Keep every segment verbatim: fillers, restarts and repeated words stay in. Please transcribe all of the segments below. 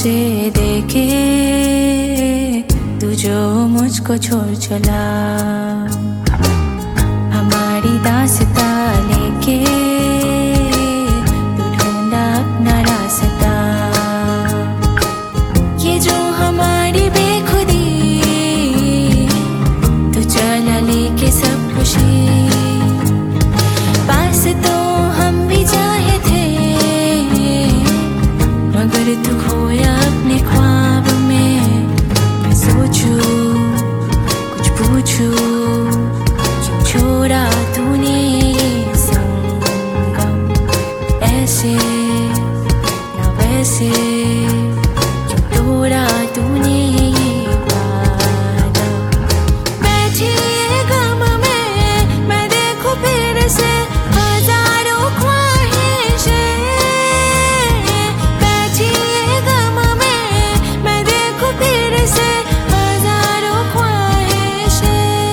से देखे तू जो मुझको छोड़ चला, हमारी दास्तां लेके तू ढूंढा अपना रास्ता। ये जो हमारी बेखुदी तू चला लेके सब खुशी, पास तो हम भी चाहे थे मगर तू खोया अपने ख्वाब में। मैं सोचूं कुछ पूछूं क्यों छोड़ा तूने ये संगम, ऐसे या वैसे क्यों तोड़ा तूने ये वादा। बैठी ये गम में मैं देखूं फिर से हजारों ख्वाहिशें, बैठी ये गम में मैं देखूं फिर से हजारों ख्वाहिशें।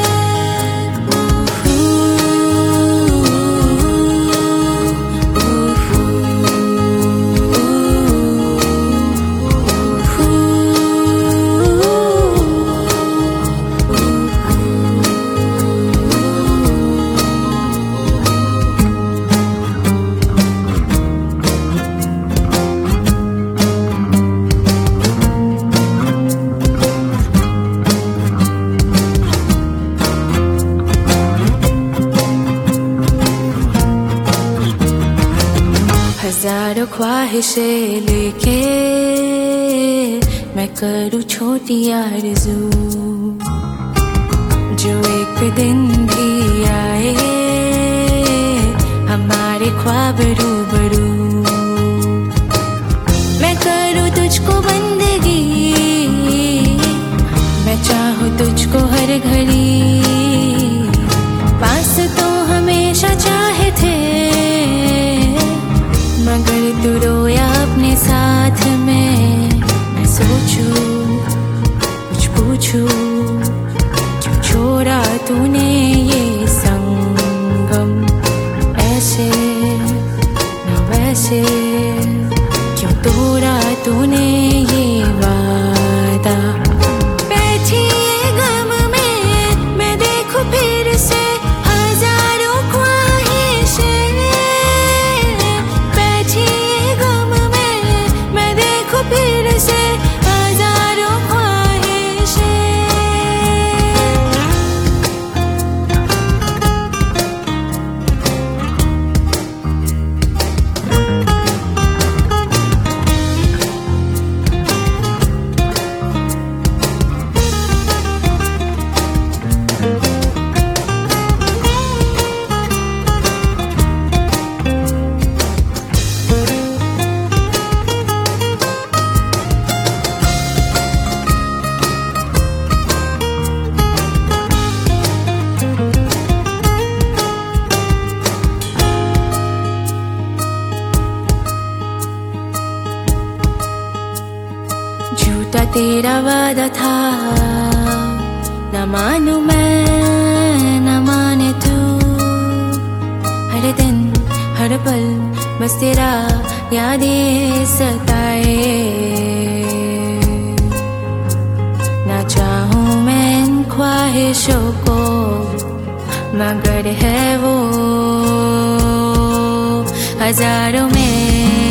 हजारों ख्वाहिशें लेके मैं करूँ छोटी आरज़ू, जो एक दिन भी आए हमारे ख्वाब रूबरू। मैं करूँ तुझको बंदगी, मैं चाहूँ तुझको हर घड़ी, पास तो हमेशा चाहे थे मगर तू रोया अपने साथ में। मैं सोचूं कुछ पूछूं क्यों छोड़ा तूने ये संगम, ऐसे न वैसे क्यों तोड़ा तूने ये वादा। बैठी ये गम में मैं देखूं फिर से हजारों ख्वाहिशें, बैठी ये गम में मैं देखूं फिर से हजारों ख्वाहिशें। झूठा तेरा वादा था, न मानूं मैं न माने तू। हर दिन हर पल बस तेरा यादें सताए, ना चाहूं मैं इन ख्वाहिशों को मगर है वो हजारों में